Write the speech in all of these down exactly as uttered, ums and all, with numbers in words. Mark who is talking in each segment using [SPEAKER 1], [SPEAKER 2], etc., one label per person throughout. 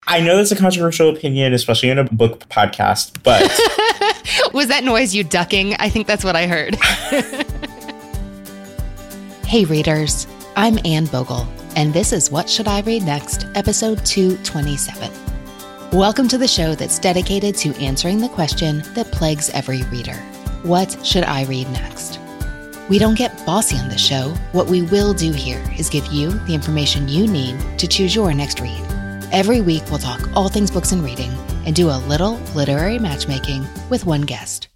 [SPEAKER 1] I know that's a controversial opinion, especially in a book podcast, but...
[SPEAKER 2] Was that noise you ducking? I think that's what I heard. Hey, readers. I'm Anne Bogle, and this is What Should I Read Next, episode two twenty-seven. Welcome to the show that's dedicated to answering the question that plagues every reader. What should I read next? We don't get bossy on this show. What we will do here is give you the information you need to choose your next read. Every week, we'll talk all things books and reading and do a little literary matchmaking with one guest.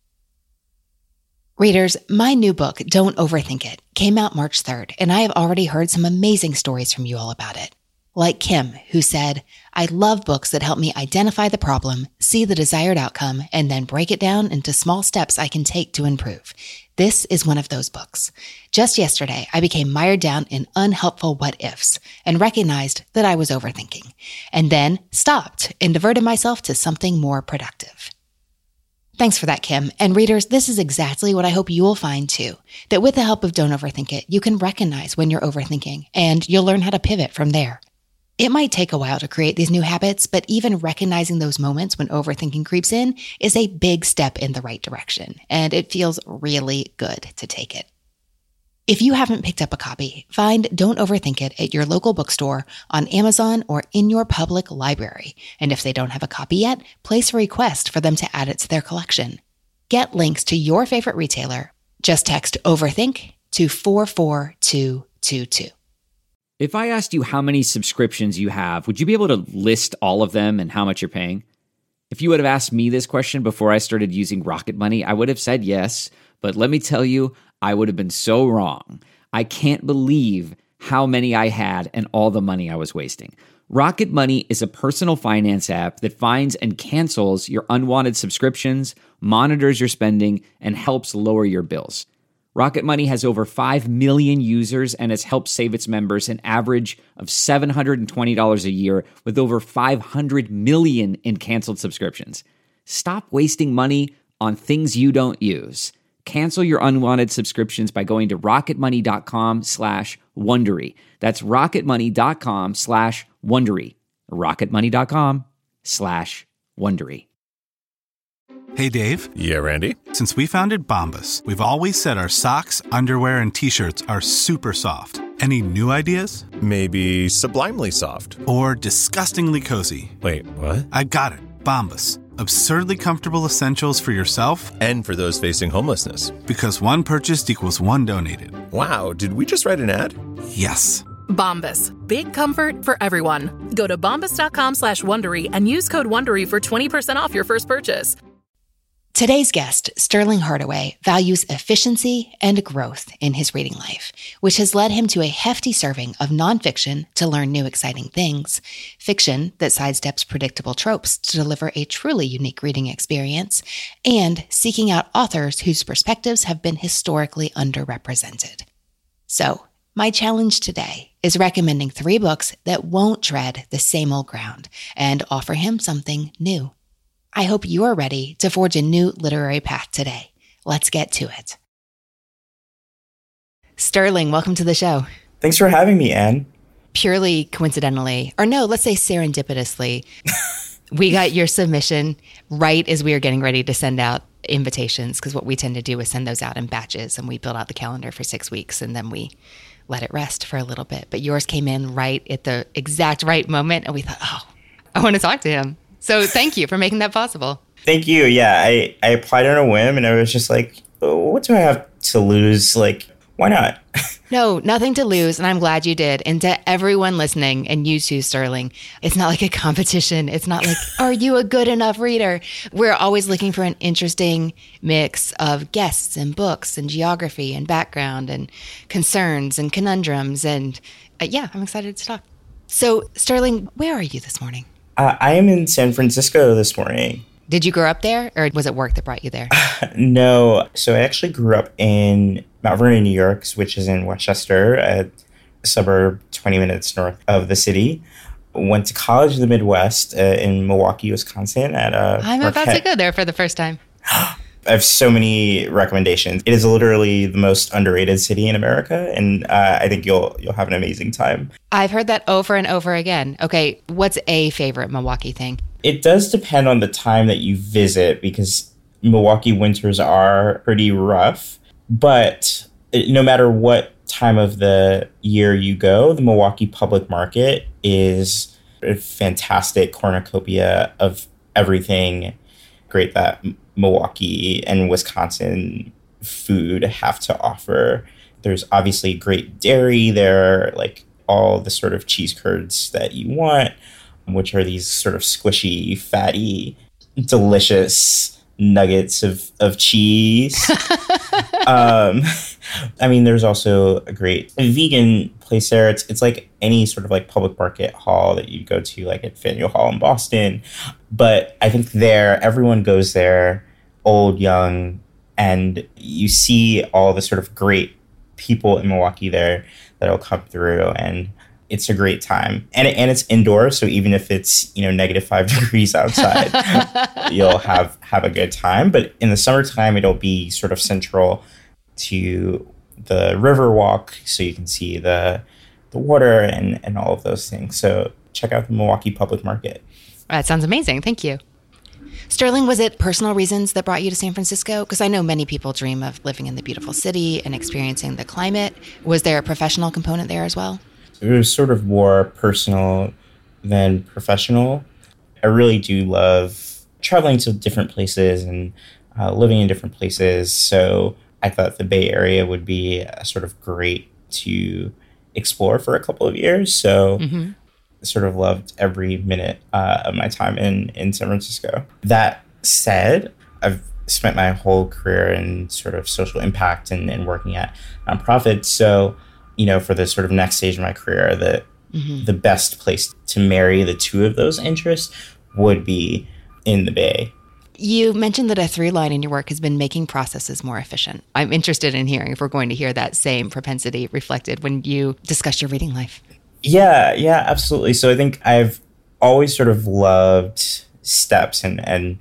[SPEAKER 2] Readers, my new book, Don't Overthink It, came out March third, and I have already heard some amazing stories from you all about it. Like Kim, who said, I love books that help me identify the problem, see the desired outcome, and then break it down into small steps I can take to improve. This is one of those books. Just yesterday, I became mired down in unhelpful what-ifs and recognized that I was overthinking, and then stopped and diverted myself to something more productive. Thanks for that, Kim. And readers, this is exactly what I hope you will find too, that with the help of Don't Overthink It, you can recognize when you're overthinking, and you'll learn how to pivot from there. It might take a while to create these new habits, but even recognizing those moments when overthinking creeps in is a big step in the right direction, and it feels really good to take it. If you haven't picked up a copy, find Don't Overthink It at your local bookstore, on Amazon, or in your public library. And if they don't have a copy yet, place a request for them to add it to their collection. Get links to your favorite retailer. Just text OVERTHINK to four four two two two.
[SPEAKER 3] If I asked you how many subscriptions you have, would you be able to list all of them and how much you're paying? If you would have asked me this question before I started using Rocket Money, I would have said yes. But let me tell you, I would have been so wrong. I can't believe how many I had and all the money I was wasting. Rocket Money is a personal finance app that finds and cancels your unwanted subscriptions, monitors your spending, and helps lower your bills. Rocket Money has over five million users and has helped save its members an average of seven hundred twenty dollars a year with over five hundred million in canceled subscriptions. Stop wasting money on things you don't use. Cancel your unwanted subscriptions by going to rocketmoney.com slash Wondery. That's rocketmoney.com slash Wondery. rocketmoney.com slash Wondery.
[SPEAKER 4] Hey, Dave.
[SPEAKER 5] Yeah, Randy?
[SPEAKER 4] Since we founded Bombas, we've always said our socks, underwear, and T-shirts are super soft. Any new ideas?
[SPEAKER 5] Maybe sublimely soft.
[SPEAKER 4] Or disgustingly cozy.
[SPEAKER 5] Wait, what?
[SPEAKER 4] I got it. Bombas. Absurdly comfortable essentials for yourself
[SPEAKER 5] and for those facing homelessness.
[SPEAKER 4] Because one purchased equals one donated.
[SPEAKER 5] Wow, did we just write an ad?
[SPEAKER 4] Yes.
[SPEAKER 6] Bombas. Big comfort for everyone. Go to bombas.com slash Wondery and use code Wondery for twenty percent off your first purchase.
[SPEAKER 2] Today's guest, Sterling Hardaway, values efficiency and growth in his reading life, which has led him to a hefty serving of nonfiction to learn new exciting things, fiction that sidesteps predictable tropes to deliver a truly unique reading experience, and seeking out authors whose perspectives have been historically underrepresented. So, my challenge today is recommending three books that won't tread the same old ground and offer him something new. I hope you are ready to forge a new literary path today. Let's get to it. Sterling, welcome to the show.
[SPEAKER 1] Thanks for having me, Anne.
[SPEAKER 2] Purely coincidentally, or no, let's say serendipitously, we got your submission right as we were getting ready to send out invitations, because what we tend to do is send those out in batches, and we build out the calendar for six weeks, and then we let it rest for a little bit. But yours came in right at the exact right moment, and we thought, oh, I want to talk to him. So thank you for making that possible.
[SPEAKER 1] Thank you. Yeah, I, I applied on a whim, and I was just like, oh, what do I have to lose? Like, why not?
[SPEAKER 2] No, nothing to lose, and I'm glad you did. And to everyone listening, and you too, Sterling, it's not like a competition. It's not like, are you a good enough reader? We're always looking for an interesting mix of guests and books and geography and background and concerns and conundrums. And uh, yeah, I'm excited to talk. So, Sterling, where are you this morning?
[SPEAKER 1] Uh, I am in San Francisco this morning.
[SPEAKER 2] Did you grow up there, or was it work that brought you there?
[SPEAKER 1] No. So I actually grew up in Mount Vernon, New York, which is in Westchester, a suburb twenty minutes north of the city. Went to college in the Midwest uh, in Milwaukee, Wisconsin. At a
[SPEAKER 2] I'm
[SPEAKER 1] Marquette.
[SPEAKER 2] about to go there for the first time.
[SPEAKER 1] I have so many recommendations. It is literally the most underrated city in America, and uh, I think you'll you'll have an amazing time.
[SPEAKER 2] I've heard that over and over again. Okay, what's a favorite Milwaukee thing?
[SPEAKER 1] It does depend on the time that you visit, because Milwaukee winters are pretty rough. But no matter what time of the year you go, the Milwaukee Public Market is a fantastic cornucopia of everything great that Milwaukee and Wisconsin food have to offer. There's obviously great dairy there, like all the sort of cheese curds that you want, which are these sort of squishy, fatty, delicious nuggets of, of cheese. um, I mean, there's also a great vegan place there. It's it's like any sort of like public market hall that you go to, like at Faneuil Hall in Boston. But I think there, everyone goes there, old, young, and you see all the sort of great people in Milwaukee there that'll come through, and it's a great time. And it, and it's indoors, so even if it's, you know, negative five degrees outside, you'll have, have a good time. But in the summertime, it'll be sort of central to the Riverwalk, so you can see the the water and, and all of those things. So check out the Milwaukee Public Market.
[SPEAKER 2] That sounds amazing. Thank you. Sterling, was it personal reasons that brought you to San Francisco? Because I know many people dream of living in the beautiful city and experiencing the climate. Was there a professional component there as well?
[SPEAKER 1] It was sort of more personal than professional. I really do love traveling to different places and uh, living in different places. So I thought the Bay Area would be uh, sort of great to explore for a couple of years. So mm-hmm. I sort of loved every minute uh, of my time in, in San Francisco. That said, I've spent my whole career in sort of social impact and, and working at nonprofits. So, you know, for the sort of next stage of my career, the mm-hmm. the best place to marry the two of those interests would be in the Bay.
[SPEAKER 2] You mentioned that a through line in your work has been making processes more efficient. I'm interested in hearing if we're going to hear that same propensity reflected when you discuss your reading life.
[SPEAKER 1] Yeah, yeah, absolutely. So I think I've always sort of loved steps and, and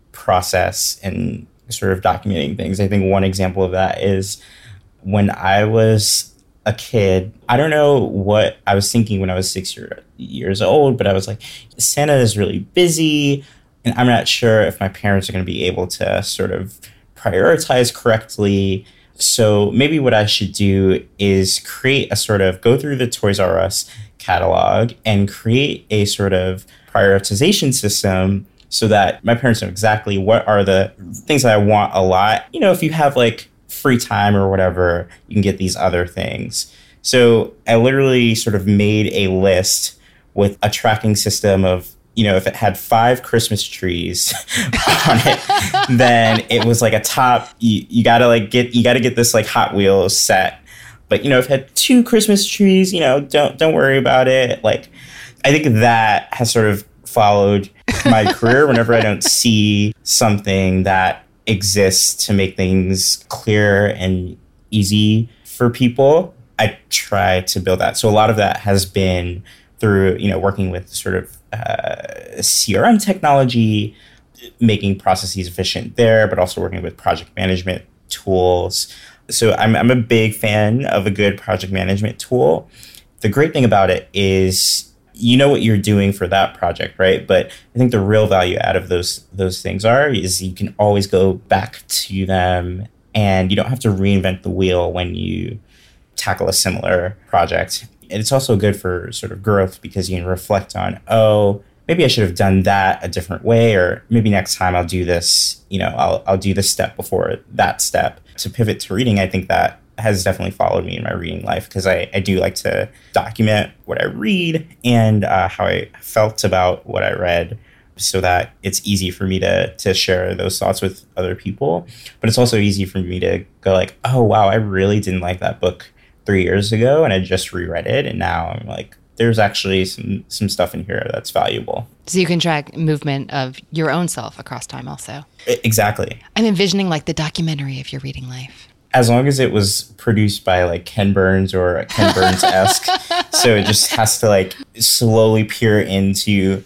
[SPEAKER 1] process and sort of documenting things. I think one example of that is when I was a kid, I don't know what I was thinking when I was six year, years old, but I was like, Santa is really busy, and I'm not sure if my parents are going to be able to sort of prioritize correctly. So maybe what I should do is create a sort of, go through the Toys R Us catalog and create a sort of prioritization system so that my parents know exactly what are the things that I want a lot. You know, if you have like free time or whatever, you can get these other things. So I literally sort of made a list with a tracking system of, you know, if it had five Christmas trees on it, then it was like a top, you, you gotta like get, you gotta get this like Hot Wheels set. But, you know, if it had two Christmas trees, you know, don't, don't worry about it. Like, I think that has sort of followed my career. Whenever I don't see something that exists to make things clear and easy for people, I try to build that. So a lot of that has been through, you know, working with sort of uh, C R M technology, making processes efficient there, but also working with project management tools. So I'm I'm a big fan of a good project management tool. The great thing about it is you know what you're doing for that project, right? But I think the real value out of those those things are is you can always go back to them, and you don't have to reinvent the wheel when you tackle a similar project. And it's also good for sort of growth because you can reflect on, oh, maybe I should have done that a different way, or maybe next time I'll do this, you know, I'll I'll do this step before that step. To pivot to reading, I think that has definitely followed me in my reading life because I, I do like to document what I read and uh, how I felt about what I read so that it's easy for me to to share those thoughts with other people. But it's also easy for me to go like, oh, wow, I really didn't like that book three years ago and I just reread it. And now I'm like, there's actually some some stuff in here that's valuable.
[SPEAKER 2] So you can track movement of your own self across time also.
[SPEAKER 1] Exactly.
[SPEAKER 2] I'm envisioning like the documentary of your reading life.
[SPEAKER 1] As long as it was produced by like Ken Burns or Ken Burns-esque. So it just has to like slowly peer into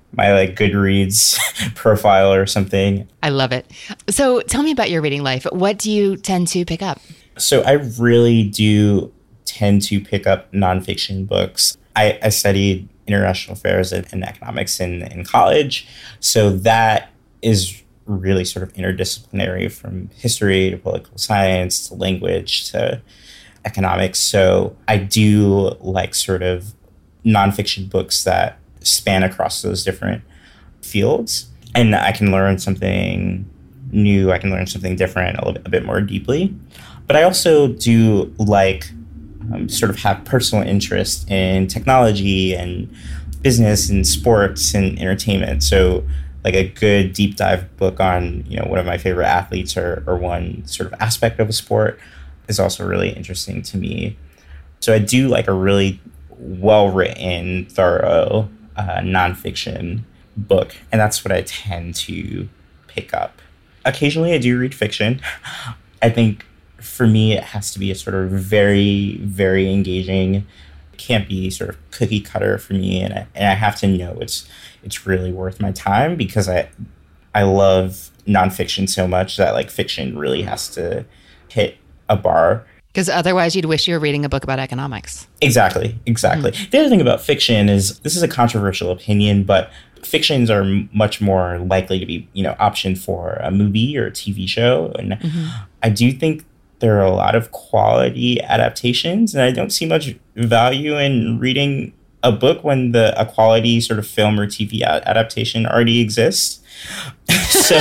[SPEAKER 1] my like Goodreads profile or something.
[SPEAKER 2] I love it. So tell me about your reading life. What do you tend to pick up?
[SPEAKER 1] So I really do tend to pick up nonfiction books. I, I studied international affairs and, and economics in, in college. So that is really sort of interdisciplinary, from history to political science to language to economics. So I do like sort of nonfiction books that span across those different fields. And I can learn something new. I can learn something different a, little bit, a bit more deeply. But I also do like um, sort of have personal interest in technology and business and sports and entertainment. So like a good deep dive book on, you know, one of my favorite athletes or, or one sort of aspect of a sport is also really interesting to me. So I do like a really well-written, thorough uh, nonfiction book. And that's what I tend to pick up. Occasionally I do read fiction. I think for me, it has to be a sort of very, very engaging. It can't be sort of cookie cutter for me. And I, and I have to know it's it's really worth my time, because I I love nonfiction so much that like fiction really has to hit a bar.
[SPEAKER 2] Because otherwise you'd wish you were reading a book about economics.
[SPEAKER 1] Exactly, exactly. Mm. The other thing about fiction is, this is a controversial opinion, but fictions are m- much more likely to be, you know, optioned for a movie or a T V show. And mm-hmm. I do think there are a lot of quality adaptations, and I don't see much value in reading a book when the a quality sort of film or T V a- adaptation already exists. So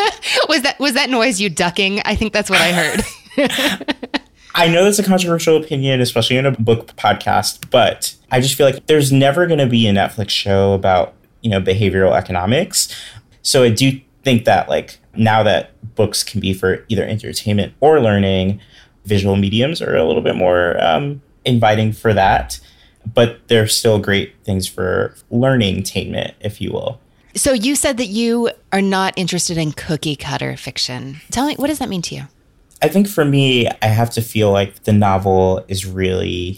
[SPEAKER 2] was that was that noise you ducking? I think that's what I heard.
[SPEAKER 1] I know that's a controversial opinion, especially in a book podcast, but I just feel like there's never going to be a Netflix show about, you know, behavioral economics. So I do think that like now that books can be for either entertainment or learning, visual mediums are a little bit more um, inviting for that. But they're still great things for learning-tainment, if you will.
[SPEAKER 2] So you said that you are not interested in cookie cutter fiction. Tell me, what does that mean to you?
[SPEAKER 1] I think for me, I have to feel like the novel is really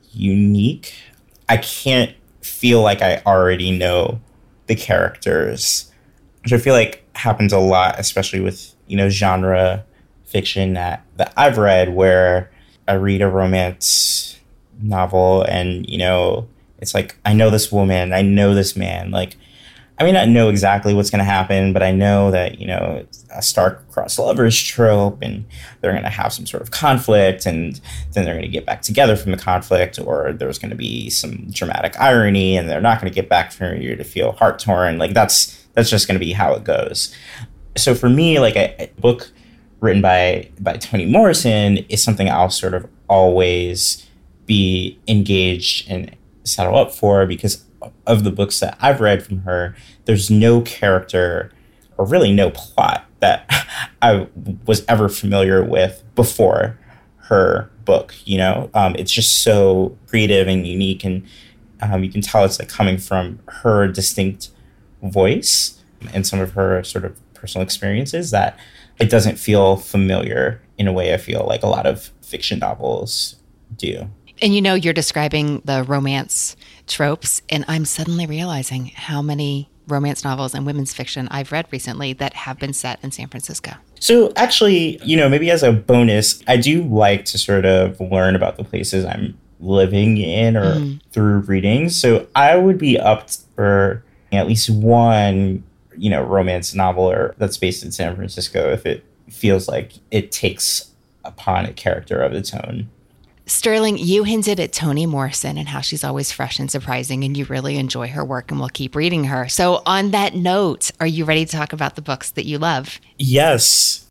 [SPEAKER 1] unique. I can't feel like I already know the characters, which I feel like happens a lot, especially with, you know, genre fiction that, that I've read, where I read a romance novel and, you know, it's like, I know this woman, I know this man. Like, I may not know exactly what's going to happen, but I know that, you know, a star-crossed lovers trope, and they're going to have some sort of conflict, and then they're going to get back together from the conflict, or there's going to be some dramatic irony, and they're not going to get back from you to feel heart-torn. Like, that's that's just going to be how it goes. So for me, like, a, a book written by by Toni Morrison is something I'll sort of always be engaged and settle up for, because of the books that I've read from her, there's no character or really no plot that I was ever familiar with before her book. You know, um, it's just so creative and unique, and um, you can tell it's like coming from her distinct voice and some of her sort of personal experiences, that it doesn't feel familiar in a way I feel like a lot of fiction novels do.
[SPEAKER 2] And you know, you're describing the romance tropes, and I'm suddenly realizing how many romance novels and women's fiction I've read recently that have been set in San Francisco.
[SPEAKER 1] So actually, you know, maybe as a bonus, I do like to sort of learn about the places I'm living in or mm. through readings. So I would be up for at least one, you know, romance novel or that's based in San Francisco if it feels like it takes upon a character of its own.
[SPEAKER 2] Sterling, you hinted at Toni Morrison and how she's always fresh and surprising, and you really enjoy her work and will keep reading her. So on that note, are you ready to talk about the books that you love?
[SPEAKER 1] Yes.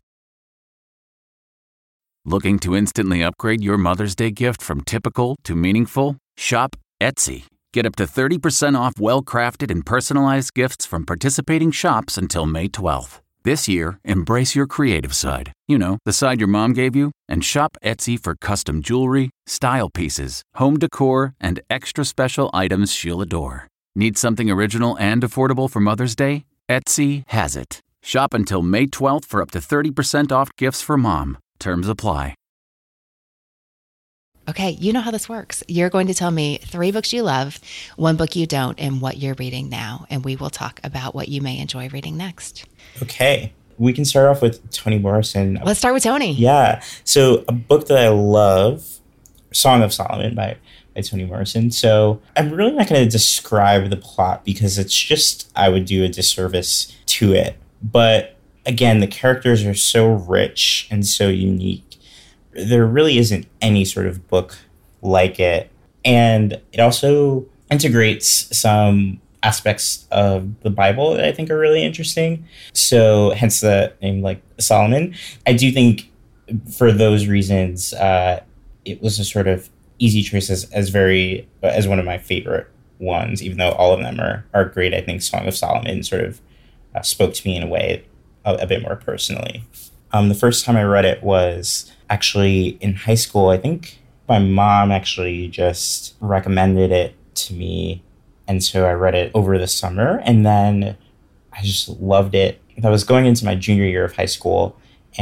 [SPEAKER 7] Looking to instantly upgrade your Mother's Day gift from typical to meaningful? Shop Etsy. Get up to thirty percent off well-crafted and personalized gifts from participating shops until May twelfth. This year, embrace your creative side. You know, the side your mom gave you. And shop Etsy for custom jewelry, style pieces, home decor, and extra special items she'll adore. Need something original and affordable for Mother's Day? Etsy has it. Shop until May twelfth for up to thirty percent off gifts for mom. Terms apply.
[SPEAKER 2] Okay, you know how this works. You're going to tell me three books you love, one book you don't, and what you're reading now. And we will talk about what you may enjoy reading next.
[SPEAKER 1] Okay. We can start off with Toni Morrison.
[SPEAKER 2] Let's start with Toni.
[SPEAKER 1] Yeah. So a book that I love, Song of Solomon by, by Toni Morrison. So I'm really not going to describe the plot because it's just, I would do a disservice to it. But again, the characters are so rich and so unique. There really isn't any sort of book like it. And it also integrates some aspects of the Bible that I think are really interesting. So hence the name, like Solomon. I do think for those reasons, uh, it was a sort of easy choice as, as very, as one of my favorite ones, even though all of them are, are great. I think Song of Solomon sort of uh, spoke to me in a way a, a bit more personally. Um, the first time I read it was actually in high school. I think my mom actually just recommended it to me. And so I read it over the summer, and then I just loved it. I was going into my junior year of high school,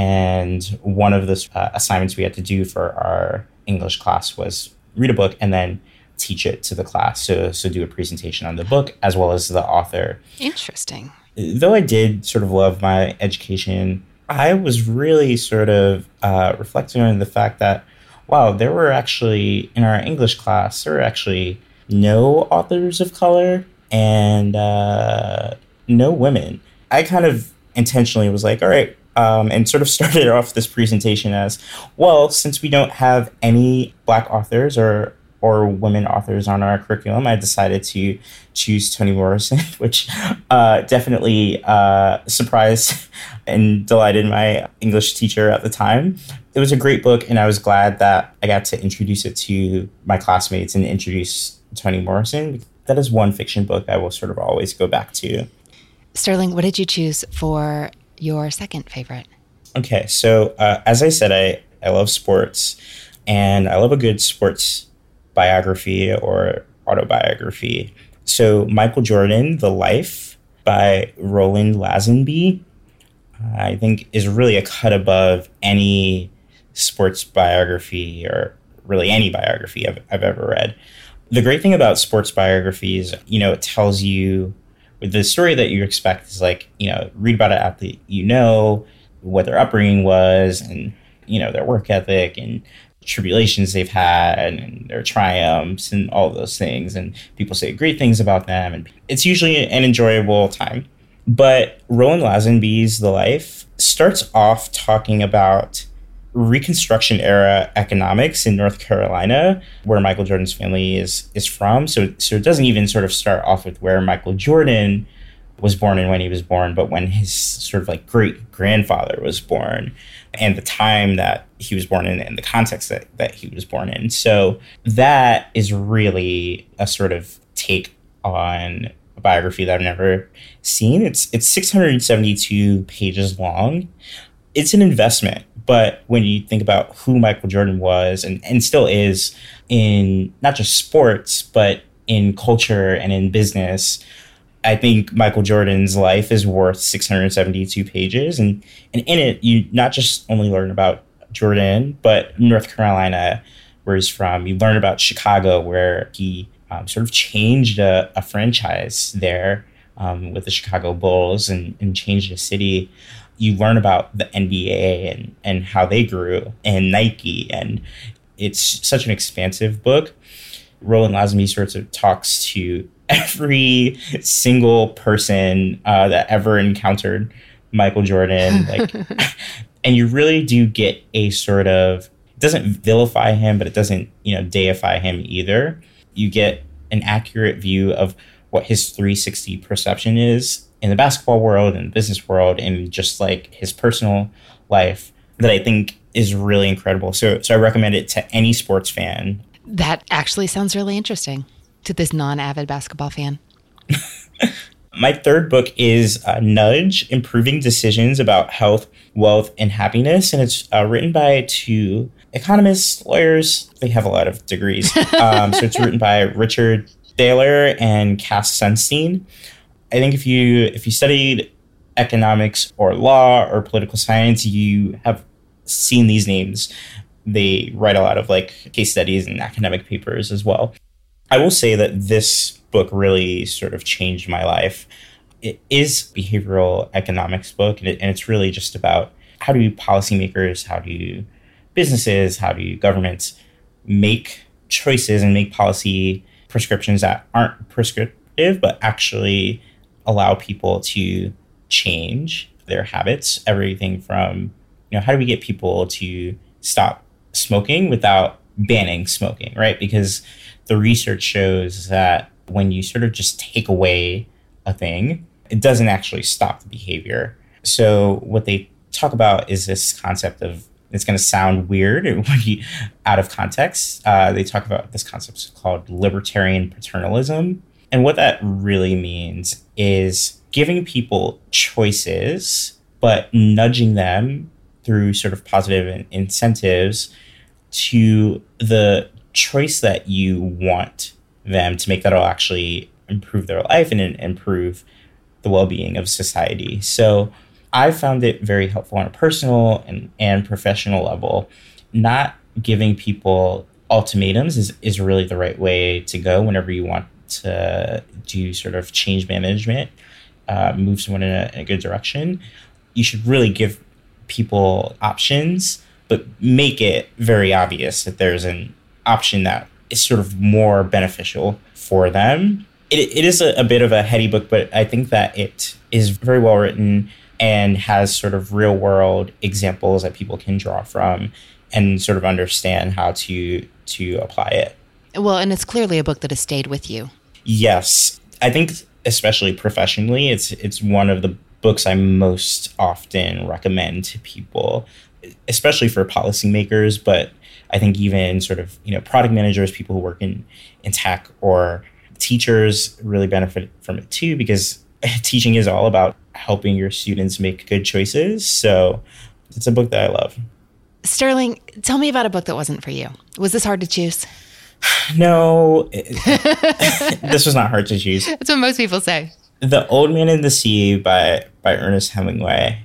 [SPEAKER 1] and one of the uh, assignments we had to do for our English class was read a book and then teach it to the class. So, so do a presentation on the book as well as the author.
[SPEAKER 2] Interesting.
[SPEAKER 1] Though I did sort of love my education, I was really sort of uh, reflecting on the fact that, wow, there were actually, in our English class, there were actually no authors of color and uh, no women. I kind of intentionally was like, all right, um, and sort of started off this presentation as, well, since we don't have any Black authors or or women authors on our curriculum, I decided to choose Toni Morrison, which uh, definitely uh, surprised and delighted my English teacher at the time. It was a great book, and I was glad that I got to introduce it to my classmates and introduce Toni Morrison. That is one fiction book I will sort of always go back to.
[SPEAKER 2] Sterling, what did you choose for your second favorite?
[SPEAKER 1] Okay, so uh, as I said, I, I love sports, and I love a good sports biography or autobiography. So Michael Jordan, The Life by Roland Lazenby, I think is really a cut above any sports biography or really any biography I've, I've ever read. The great thing about sports biographies, you know, it tells you with the story that you expect is like, you know, read about an athlete, you know, what their upbringing was and, you know, their work ethic and tribulations they've had and their triumphs and all of those things. And people say great things about them. And it's usually an enjoyable time. But Roland Lazenby's The Life starts off talking about Reconstruction era economics in North Carolina, where Michael Jordan's family is is from. So, so it doesn't even sort of start off with where Michael Jordan was born and when he was born, but when his sort of like great grandfather was born and the time that he was born in and the context that, that he was born in. So that is really a sort of take on a biography that I've never seen. It's it's six hundred seventy-two pages long. It's an investment. But when you think about who Michael Jordan was and, and still is in not just sports, but in culture and in business, I think Michael Jordan's life is worth six hundred seventy-two pages. And, and in it, you not just only learn about Jordan, but North Carolina, where he's from. You learn about Chicago, where he um, sort of changed a, a franchise there um, with the Chicago Bulls and, and changed a city. You learn about the N B A and, and how they grew and Nike. And it's such an expansive book. Roland Lazenby sort of talks to every single person uh, that ever encountered Michael Jordan. Like, and you really do get a sort of, it doesn't vilify him, but it doesn't, you know, deify him either. You get an accurate view of what his three sixty perception is in the basketball world and the business world and just like his personal life that I think is really incredible. So, so I recommend it to any sports fan.
[SPEAKER 2] That actually sounds really interesting to this non-avid basketball fan.
[SPEAKER 1] My third book is uh, Nudge, Improving Decisions About Health, Wealth, and Happiness. And it's uh, written by two economists, lawyers. They have a lot of degrees. Um, so it's written by Richard Thaler and Cass Sunstein. I think if you if you studied economics or law or political science, you have seen these names they write a lot of like case studies and academic papers as well. I will say that this book really sort of changed my life. It is a behavioral economics book, and, it, and it's really just about how do policymakers, how do businesses, how do governments make choices and make policy prescriptions that aren't prescriptive, but actually allow people to change their habits. Everything from, you know, how do we get people to stop smoking without banning smoking, right? Because the research shows that when you sort of just take away a thing, it doesn't actually stop the behavior. So what they talk about is this concept of, it's going to sound weird when you out of context. Uh, they talk about this concept called libertarian paternalism. And what that really means is giving people choices, but nudging them through sort of positive incentives to the choice that you want them to make that'll actually improve their life and improve the well-being of society. So I found it very helpful on a personal and, and professional level. Not giving people ultimatums is, is really the right way to go whenever you want to do sort of change management, uh, move someone in a, in a good direction. You should really give people options, but make it very obvious that there's an option that is sort of more beneficial for them. It, it is a, a bit of a heady book, but I think that it is very well written and has sort of real world examples that people can draw from and sort of understand how to to apply it.
[SPEAKER 2] Well, and it's clearly a book that has stayed with you.
[SPEAKER 1] Yes. I think especially professionally, it's it's one of the books I most often recommend to people, especially for policymakers, but I think even sort of, you know, product managers, people who work in, in tech, or teachers really benefit from it too, because teaching is all about helping your students make good choices. So it's a book that I love.
[SPEAKER 2] Sterling, tell me about a book that wasn't for you. Was this hard to choose?
[SPEAKER 1] No, it, this was not hard to choose.
[SPEAKER 2] That's what most people say.
[SPEAKER 1] The Old Man and the Sea by, by Ernest Hemingway.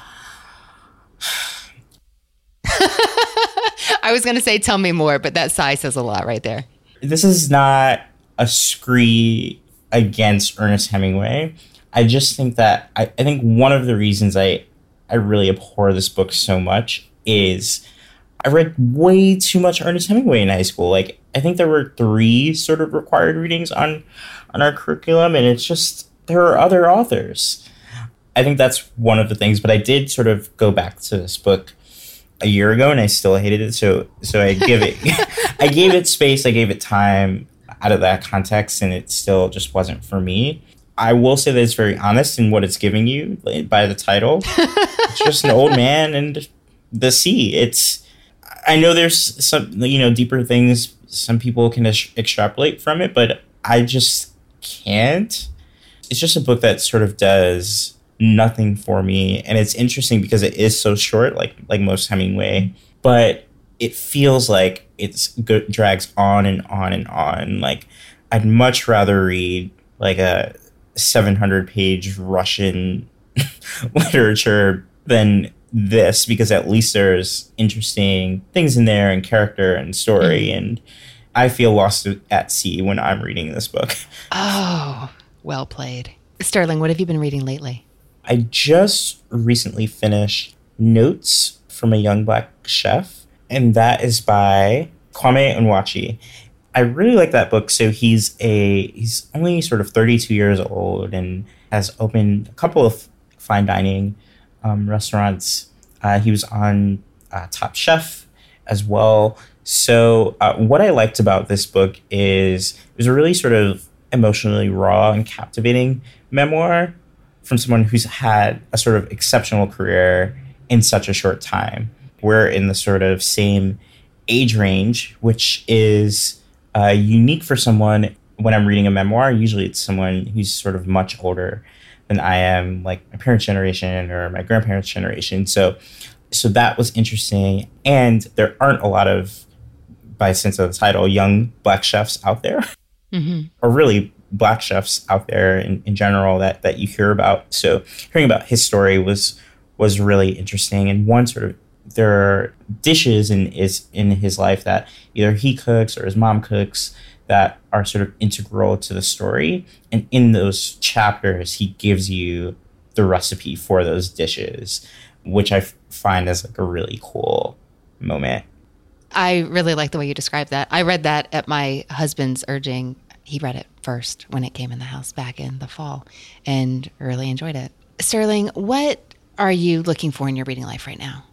[SPEAKER 2] I was going to say, tell me more, but that sigh says a lot right there.
[SPEAKER 1] This is not a scree against Ernest Hemingway. I just think that, I, I think one of the reasons I, I really abhor this book so much is I read way too much Ernest Hemingway in high school. Like, I think there were three sort of required readings on, on our curriculum, and it's just, there are other authors. I think that's one of the things, but I did sort of go back to this book a year ago, and I still hated it. So, so I give it, I gave it space, I gave it time out of that context, and it still just wasn't for me. I will say that it's very honest in what it's giving you by the title. It's just an old man and the sea. It's, I know there's some, you know, deeper things some people can ex- extrapolate from it, but I just can't. It's just a book that sort of does nothing for me. And it's interesting because it is so short, like like most Hemingway, but it feels like it's go- drags on and on and on. Like, I'd much rather read like a seven hundred page Russian literature than this, because at least there's interesting things in there and character and story. Mm. And I feel lost at sea when I'm reading this book.
[SPEAKER 2] Oh, well played. Sterling, what have you been reading lately?
[SPEAKER 1] I just recently finished Notes from a Young Black Chef, and that is by Kwame Onwuachi. I really like that book. So he's a he's only sort of thirty-two years old and has opened a couple of fine dining um, restaurants. Uh, he was on uh, Top Chef as well. So uh, what I liked about this book is it was a really sort of emotionally raw and captivating memoir from someone who's had a sort of exceptional career in such a short time. We're in the sort of same age range, which is uh, unique for someone. When I'm reading a memoir, usually it's someone who's sort of much older than I am, like my parents' generation or my grandparents' generation. So, so that was interesting. And there aren't a lot of, by sense of the title, young Black chefs out there, mm-hmm. or really Black chefs out there in, in general that, that you hear about. So hearing about his story was was really interesting. And one sort of there are dishes in is in his life that either he cooks or his mom cooks that are sort of integral to the story. And in those chapters, he gives you the recipe for those dishes, which I f- find as like a really cool moment.
[SPEAKER 2] I really like the way you described that. I read that at my husband's urging. He read it first when it came in the house back in the fall and really enjoyed it. Sterling, what are you looking for in your reading life right now?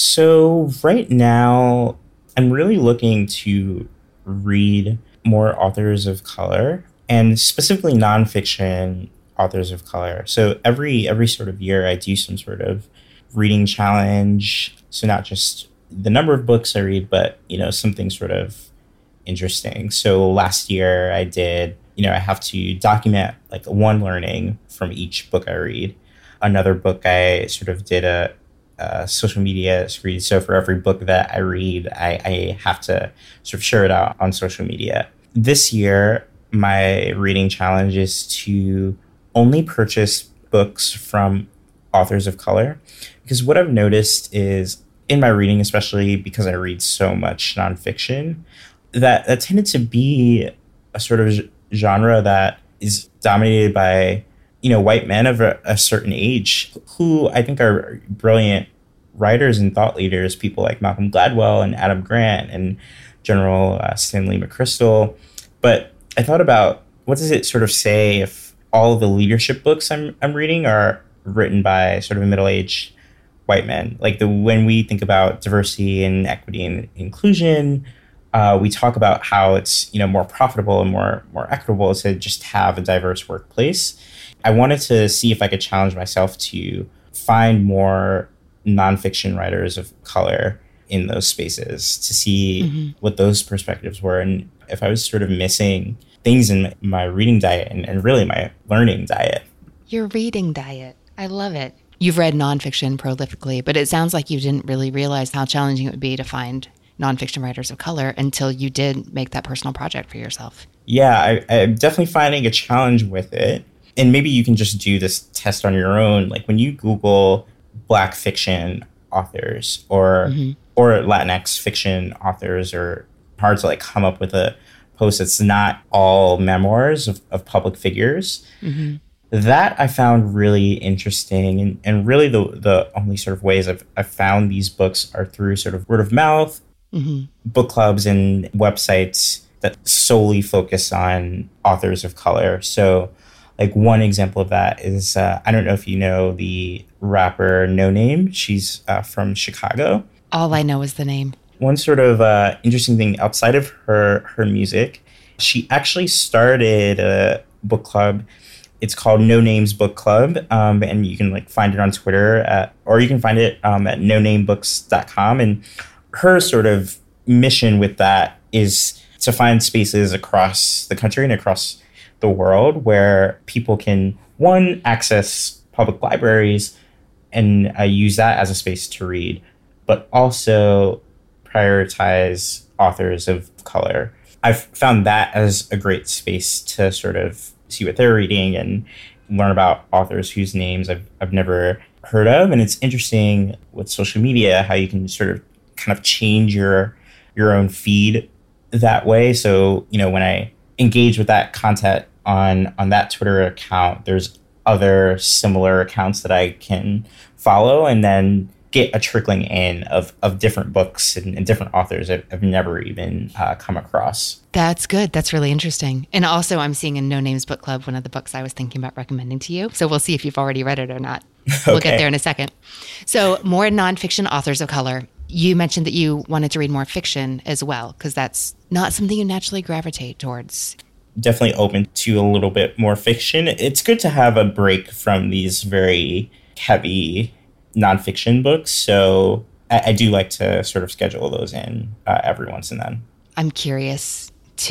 [SPEAKER 1] So right now, I'm really looking to read more authors of color, and specifically nonfiction authors of color. So every every sort of year, I do some sort of reading challenge. So not just the number of books I read, but, you know, something sort of interesting. So last year I did, you know, I have to document like one learning from each book I read. Another book I sort of did a, a social media read. So for every book that I read, I, I have to sort of share it out on social media. This year, my reading challenge is to only purchase books from authors of color. Because what I've noticed is in my reading, especially because I read so much nonfiction, that that tended to be a sort of genre that is dominated by, you know, white men of a, a certain age who I think are brilliant writers and thought leaders, people like Malcolm Gladwell and Adam Grant and General uh, Stanley McChrystal. But I thought about, what does it sort of say if all of the leadership books I'm I'm reading are written by sort of middle-aged white men? Like the when we think about diversity and equity and inclusion, uh, we talk about how it's, you know, more profitable and more more equitable to just have a diverse workplace. I wanted to see if I could challenge myself to find more nonfiction writers of color in those spaces to see mm-hmm. what those perspectives were, and if I was sort of missing things in my reading diet and, and really my learning diet.
[SPEAKER 2] Your reading diet. I love it. You've read nonfiction prolifically, but it sounds like you didn't really realize how challenging it would be to find nonfiction writers of color until you did make that personal project for yourself.
[SPEAKER 1] Yeah, I, I'm definitely finding a challenge with it. And maybe you can just do this test on your own. Like when you Google Black fiction authors or mm-hmm. or Latinx fiction authors, or hard to like come up with a post that's not all memoirs of, of public figures. Mm-hmm. That I found really interesting. And, and really the the only sort of ways I've, I've found these books are through sort of word of mouth, mm-hmm. book clubs and websites that solely focus on authors of color. So like one example of that is, uh, I don't know if you know the rapper No Name. She's uh, from Chicago.
[SPEAKER 2] All I know is the name.
[SPEAKER 1] One sort of uh, interesting thing outside of her her music, she actually started a book club. It's called No Names Book Club, um, and you can like find it on Twitter, at, or you can find it um, at no name books dot com. And her sort of mission with that is to find spaces across the country and across the world where people can, one, access public libraries and uh, use that as a space to read, but also prioritize authors of color. I've found that as a great space to sort of see what they're reading and learn about authors whose names I've, I've never heard of. And it's interesting with social media, how you can sort of kind of change your your own feed that way. So, you know, when I engage with that content on on that Twitter account, there's other similar accounts that I can follow and then get a trickling in of, of different books and, and different authors I've, I've never even uh, come across.
[SPEAKER 2] That's good. That's really interesting. And also I'm seeing in No Names Book Club one of the books I was thinking about recommending to you. So we'll see if you've already read it or not. Okay. We'll get there in a second. So more nonfiction authors of color. You mentioned that you wanted to read more fiction as well, because that's not something you naturally gravitate towards.
[SPEAKER 1] Definitely open to a little bit more fiction. It's good to have a break from these very heavy nonfiction books. So I, I do like to sort of schedule those in uh, every once and then.
[SPEAKER 2] I'm curious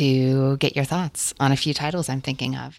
[SPEAKER 2] to get your thoughts on a few titles I'm thinking of.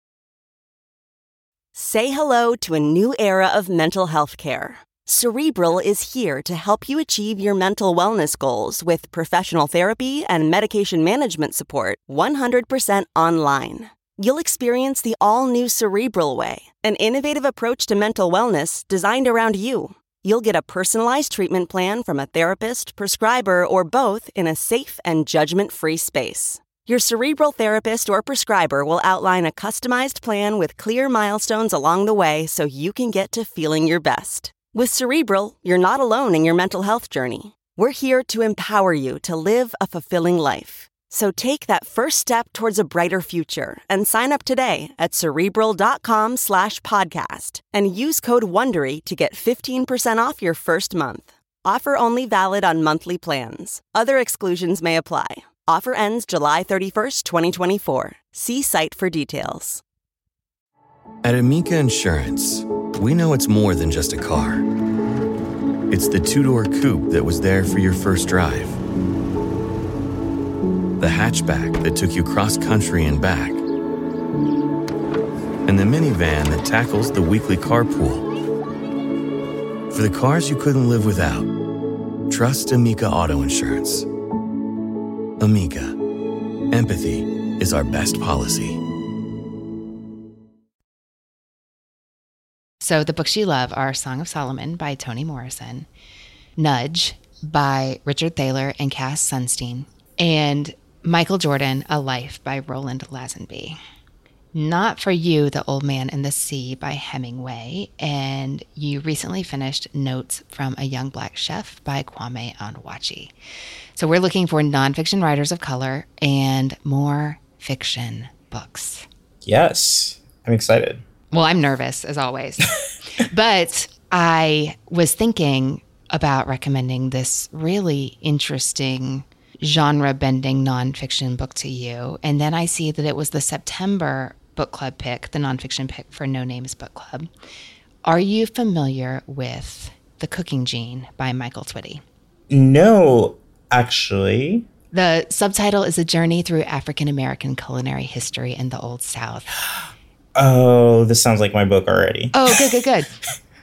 [SPEAKER 8] Say hello to a new era of mental health care. Cerebral is here to help you achieve your mental wellness goals with professional therapy and medication management support one hundred percent online. You'll experience the all-new Cerebral Way, an innovative approach to mental wellness designed around you. You'll get a personalized treatment plan from a therapist, prescriber, or both in a safe and judgment-free space. Your Cerebral therapist or prescriber will outline a customized plan with clear milestones along the way so you can get to feeling your best. With Cerebral, you're not alone in your mental health journey. We're here to empower you to live a fulfilling life. So take that first step towards a brighter future and sign up today at Cerebral.com slash podcast and use code WONDERY to get fifteen percent off your first month. Offer only valid on monthly plans. Other exclusions may apply. Offer ends July thirty-first, twenty twenty-four. See site for details.
[SPEAKER 9] At Amica Insurance, we know it's more than just a car. It's the two-door coupe that was there for your first drive. The hatchback that took you cross-country and back. And the minivan that tackles the weekly carpool. For the cars you couldn't live without, trust Amica Auto Insurance. Amica. Empathy is our best policy.
[SPEAKER 2] So the books you love are Song of Solomon by Toni Morrison, Nudge by Richard Thaler and Cass Sunstein, and Michael Jordan, A Life by Roland Lazenby. Not For You, The Old Man and the Sea by Hemingway, and you recently finished Notes from a Young Black Chef by Kwame Onwuachi. So we're looking for nonfiction writers of color and more fiction books.
[SPEAKER 1] Yes, I'm excited.
[SPEAKER 2] Well, I'm nervous, as always. But I was thinking about recommending this really interesting genre-bending nonfiction book to you. And then I see that it was the September book club pick, the nonfiction pick for No Names Book Club. Are you familiar with The Cooking Gene by Michael Twitty?
[SPEAKER 1] No, actually.
[SPEAKER 2] The subtitle is A Journey Through African-American Culinary History in the Old South.
[SPEAKER 1] Oh, this sounds like my book already.
[SPEAKER 2] Oh, good, good, good.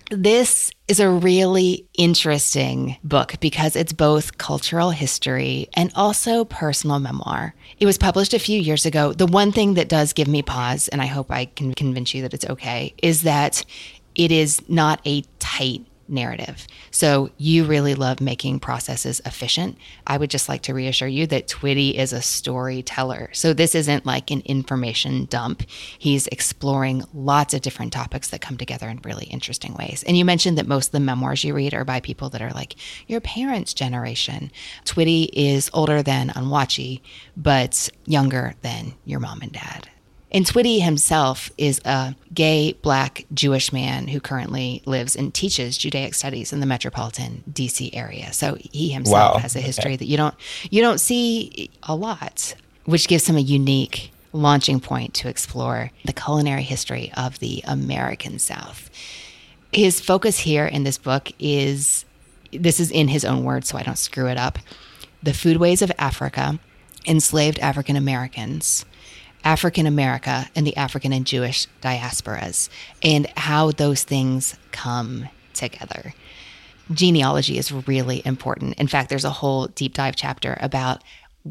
[SPEAKER 2] This is a really interesting book because it's both cultural history and also personal memoir. It was published a few years ago. The one thing that does give me pause, and I hope I can convince you that it's okay, is that it is not a tight narrative. So you really love making processes efficient. I would just like to reassure you that Twitty is a storyteller. So this isn't like an information dump. He's exploring lots of different topics that come together in really interesting ways. And you mentioned that most of the memoirs you read are by people that are like your parents' generation. Twitty is older than Onwuachi, but younger than your mom and dad. And Twitty himself is a gay, black, Jewish man who currently lives and teaches Judaic studies in the metropolitan D C area. So he himself
[SPEAKER 1] Wow.
[SPEAKER 2] has a history
[SPEAKER 1] Okay.
[SPEAKER 2] that you don't you don't see a lot, which gives him a unique launching point to explore the culinary history of the American South. His focus here in this book is, this is in his own words, so I don't screw it up, the foodways of Africa, enslaved African Americans, African America, and the African and Jewish diasporas, and how those things come together. Genealogy is really important. In fact, there's a whole deep dive chapter about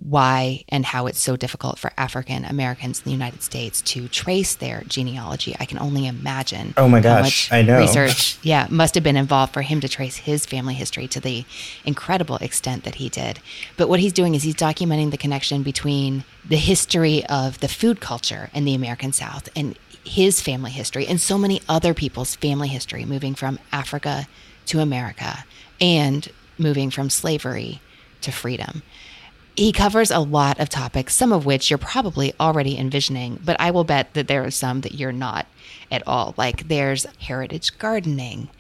[SPEAKER 2] why and how it's so difficult for African Americans in the United States to trace their genealogy. I can only imagine.
[SPEAKER 1] Oh my
[SPEAKER 2] how
[SPEAKER 1] gosh,
[SPEAKER 2] much
[SPEAKER 1] I know.
[SPEAKER 2] Research, yeah, must have been involved for him to trace his family history to the incredible extent that he did. But what he's doing is he's documenting the connection between the history of the food culture in the American South and his family history and so many other people's family history, moving from Africa to America and moving from slavery to freedom. He covers a lot of topics, some of which you're probably already envisioning, but I will bet that there are some that you're not at all. Like there's heritage gardening,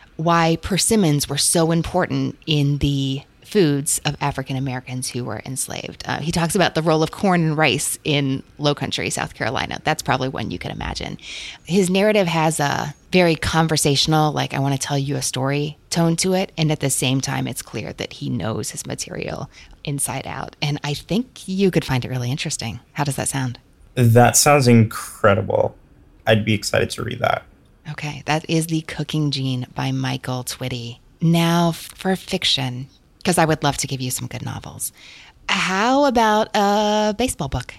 [SPEAKER 2] why persimmons were so important in the foods of African Americans who were enslaved. Uh, he talks about the role of corn and rice in Low Country, South Carolina. That's probably one you can imagine. His narrative has a very conversational, like I want to tell you a story tone to it. And at the same time, it's clear that he knows his material inside out. And I think you could find it really interesting. How does that sound?
[SPEAKER 1] That sounds incredible. I'd be excited to read that.
[SPEAKER 2] Okay, that is The Cooking Gene by Michael Twitty. Now for fiction, because I would love to give you some good novels. How about a baseball book?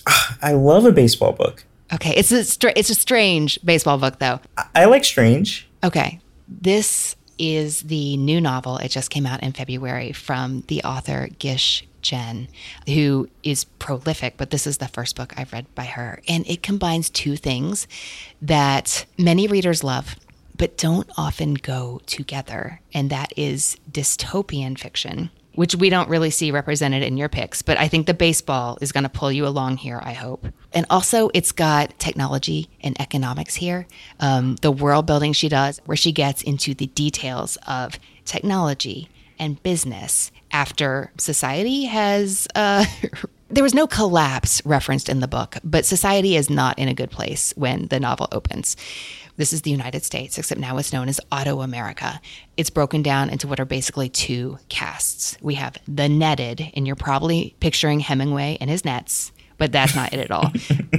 [SPEAKER 1] I love a baseball book.
[SPEAKER 2] Okay, it's a str- it's a strange baseball book though.
[SPEAKER 1] I, I like strange.
[SPEAKER 2] Okay, this is the new novel. It just came out in February from the author Gish Jen, who is prolific, but this is the first book I've read by her. And it combines two things that many readers love, but don't often go together. And that is dystopian fiction, which we don't really see represented in your picks, but I think the baseball is going to pull you along here, I hope. And also, it's got technology and economics here. Um, the world building she does, where she gets into the details of technology and business after society has... Uh, there was no collapse referenced in the book, but society is not in a good place when the novel opens. This is the United States, except now it's known as Auto America. It's broken down into what are basically two castes. We have the netted, and you're probably picturing Hemingway and his nets, but that's not it at all.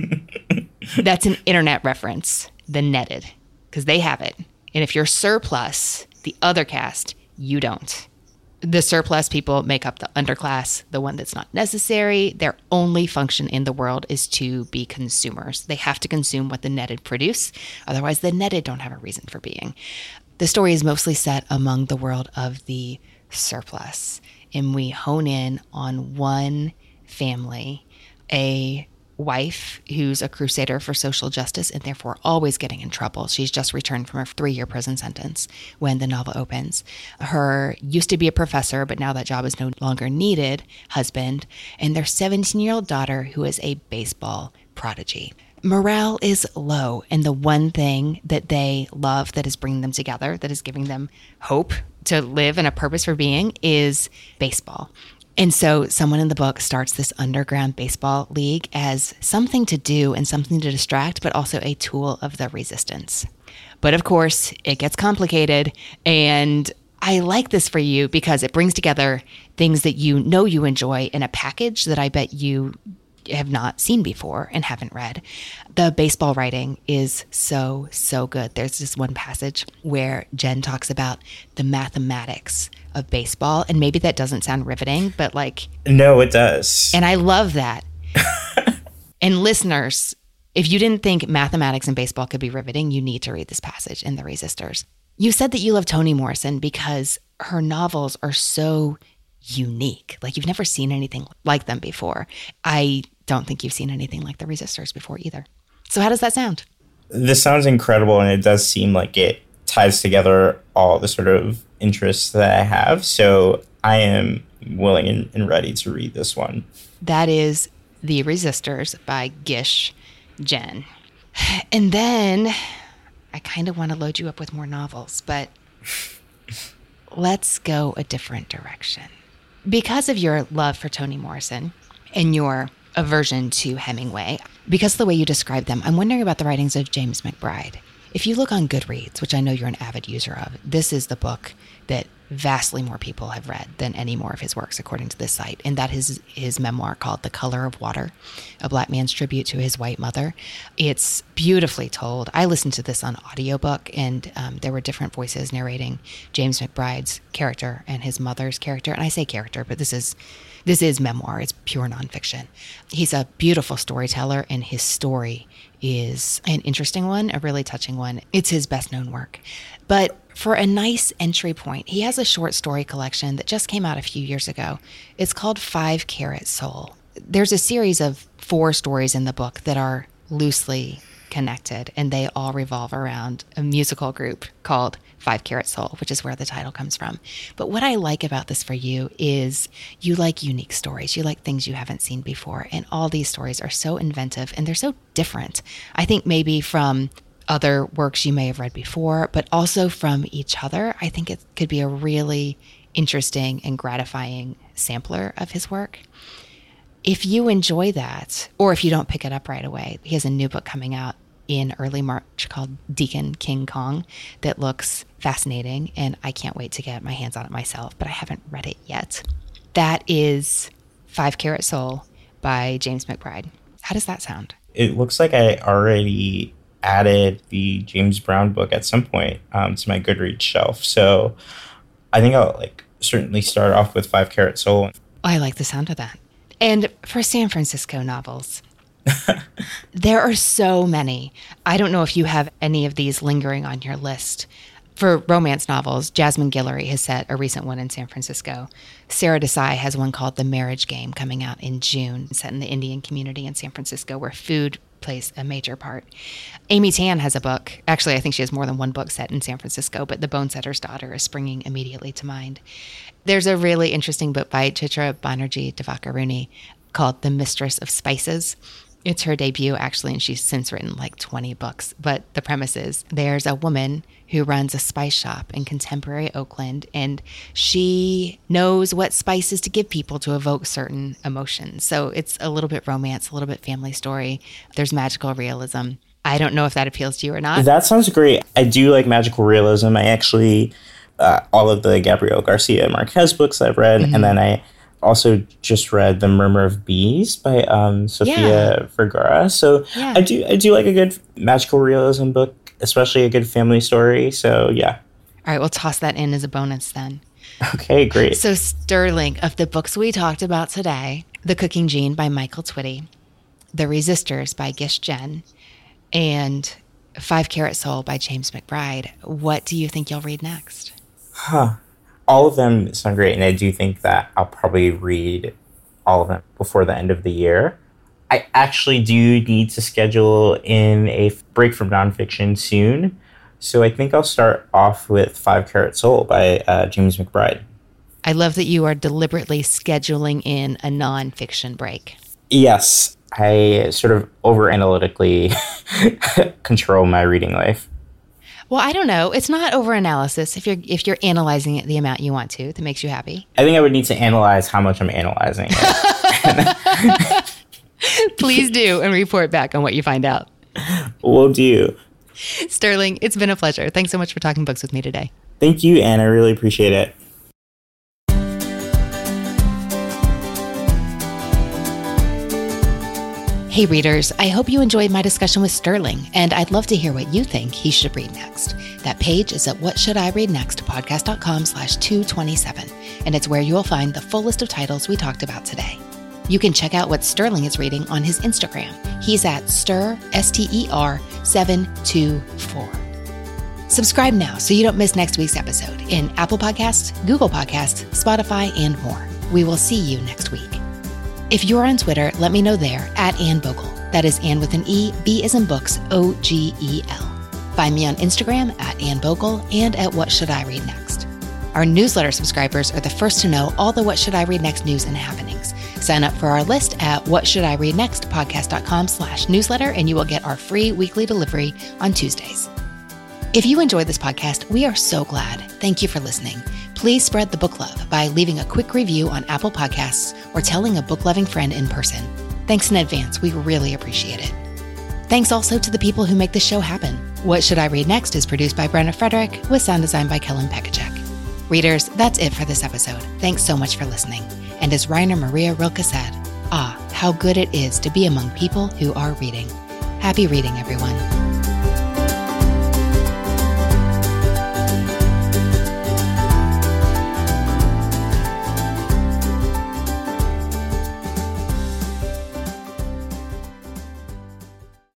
[SPEAKER 2] That's an internet reference, the netted, because they have it. And if you're surplus, the other caste, you don't. The surplus people make up the underclass, the one that's not necessary. Their only function in the world is to be consumers. They have to consume what the netted produce. Otherwise, the netted don't have a reason for being. The story is mostly set among the world of the surplus. And we hone in on one family, a wife who's a crusader for social justice and therefore always getting in trouble. She's just returned from a three-year prison sentence when the novel opens. Her used to be a professor, but now that job is no longer needed, husband, and their seventeen-year-old daughter who is a baseball prodigy. Morale is low, and the one thing that they love that is bringing them together, that is giving them hope to live and a purpose for being, is baseball. And so someone in the book starts this underground baseball league as something to do and something to distract, but also a tool of the resistance. But of course, it gets complicated. And I like this for you because it brings together things that you know you enjoy in a package that I bet you have not seen before and haven't read. The baseball writing is so, so good. There's this one passage where Jen talks about the mathematics of baseball, and maybe that doesn't sound riveting, but like...
[SPEAKER 1] No, it does.
[SPEAKER 2] And I love that. And listeners, if you didn't think mathematics in baseball could be riveting, you need to read this passage in The Resistors. You said that you love Toni Morrison because her novels are so unique. Like, you've never seen anything like them before. I don't think you've seen anything like The Resistors before either. So how does that sound?
[SPEAKER 1] This sounds incredible, and it does seem like it ties together all the sort of interests that I have. So I am willing and, and ready to read this one.
[SPEAKER 2] That is The Resistors by Gish Jen. And then I kind of want to load you up with more novels, but let's go a different direction. Because of your love for Toni Morrison and your aversion to Hemingway, because of the way you describe them, I'm wondering about the writings of James McBride. If you look on Goodreads, which I know you're an avid user of, this is the book that vastly more people have read than any more of his works, according to this site. And that is his memoir called The Color of Water, a black man's tribute to his white mother. It's beautifully told. I listened to this on audiobook, and um, there were different voices narrating James McBride's character and his mother's character. And I say character, but this is this is memoir. It's pure nonfiction. He's a beautiful storyteller, and his story is an interesting one, a really touching one. It's his best known work. But for a nice entry point, he has a short story collection that just came out a few years ago. It's called Five Carat Soul. There's a series of four stories in the book that are loosely connected, and they all revolve around a musical group called Five Carat Soul, which is where the title comes from. But what I like about this for you is you like unique stories. You like things you haven't seen before. And all these stories are so inventive, and they're so different. I think maybe from other works you may have read before, but also from each other. I think it could be a really interesting and gratifying sampler of his work. If you enjoy that, or if you don't pick it up right away, he has a new book coming out in early March called Deacon King Kong that looks fascinating, and I can't wait to get my hands on it myself, but I haven't read it yet. That is Five Carat Soul by James McBride. How does that sound?
[SPEAKER 1] It looks like I already added the James Brown book at some point um, to my Goodreads shelf. So I think I'll like certainly start off with Five Carat Soul.
[SPEAKER 2] Oh, I like the sound of that. And for San Francisco novels, there are so many. I don't know if you have any of these lingering on your list. For romance novels, Jasmine Guillory has set a recent one in San Francisco. Sarah Desai has one called The Marriage Game coming out in June, set in the Indian community in San Francisco where food plays a major part. Amy Tan has a book. Actually, I think she has more than one book set in San Francisco, but The Bonesetter's Daughter is springing immediately to mind. There's a really interesting book by Chitra Banerjee Divakaruni called The Mistress of Spices. It's her debut, actually, and she's since written like twenty books. But the premise is there's a woman who runs a spice shop in contemporary Oakland, and she knows what spices to give people to evoke certain emotions. So it's a little bit romance, a little bit family story. There's magical realism. I don't know if that appeals to you or not.
[SPEAKER 1] That sounds great. I do like magical realism. I actually, uh, all of the Gabriel Garcia Marquez books I've read, mm-hmm. and then I also just read The Murmur of Bees by um, Sofia yeah. Vergara. So yeah. I do I do like a good magical realism book, especially a good family story. So yeah.
[SPEAKER 2] All right, we'll toss that in as a bonus then.
[SPEAKER 1] Okay, great.
[SPEAKER 2] So Sterling, of the books we talked about today, The Cooking Gene by Michael Twitty, The Resistors by Gish Jen, and Five Carat Soul by James McBride. What do you think you'll read next?
[SPEAKER 1] Huh. All of them sound great, and I do think that I'll probably read all of them before the end of the year. I actually do need to schedule in a break from nonfiction soon, so I think I'll start off with Five Carat Soul by uh, James McBride.
[SPEAKER 2] I love that you are deliberately scheduling in a nonfiction break.
[SPEAKER 1] Yes, I sort of over-analytically control my reading life.
[SPEAKER 2] Well, I don't know. It's not over-analysis if you're if you're analyzing it the amount you want to that makes you happy.
[SPEAKER 1] I think I would need to analyze how much I'm analyzing it.
[SPEAKER 2] Please do, and report back on what you find out.
[SPEAKER 1] Will do.
[SPEAKER 2] Sterling, it's been a pleasure. Thanks so much for talking books with me today.
[SPEAKER 1] Thank you, Anne. I really appreciate it.
[SPEAKER 2] Hey readers, I hope you enjoyed my discussion with Sterling, and I'd love to hear what you think he should read next. That page is at what should I read next podcast.com slash 227, and it's where you'll find the full list of titles we talked about today. You can check out what Sterling is reading on his Instagram. He's at Ster, S T E R, seven two four. Subscribe now so you don't miss next week's episode in Apple Podcasts, Google Podcasts, Spotify, and more. We will see you next week. If you're on Twitter, let me know there at Anne Bogle. That is Anne with an E, B as in books, O G E L. Find me on Instagram at Anne Bogle and at What Should I Read Next. Our newsletter subscribers are the first to know all the What Should I Read Next news and happenings. Sign up for our list at what should I read next podcast.com slash newsletter and you will get our free weekly delivery on Tuesdays. If you enjoyed this podcast, we are so glad. Thank you for listening. Please spread the book love by leaving a quick review on Apple Podcasts or telling a book-loving friend in person. Thanks in advance. We really appreciate it. Thanks also to the people who make this show happen. What Should I Read Next is produced by Brenna Frederick with sound design by Kellen Pekacek. Readers, that's it for this episode. Thanks so much for listening. And as Rainer Maria Rilke said, ah, how good it is to be among people who are reading. Happy reading, everyone.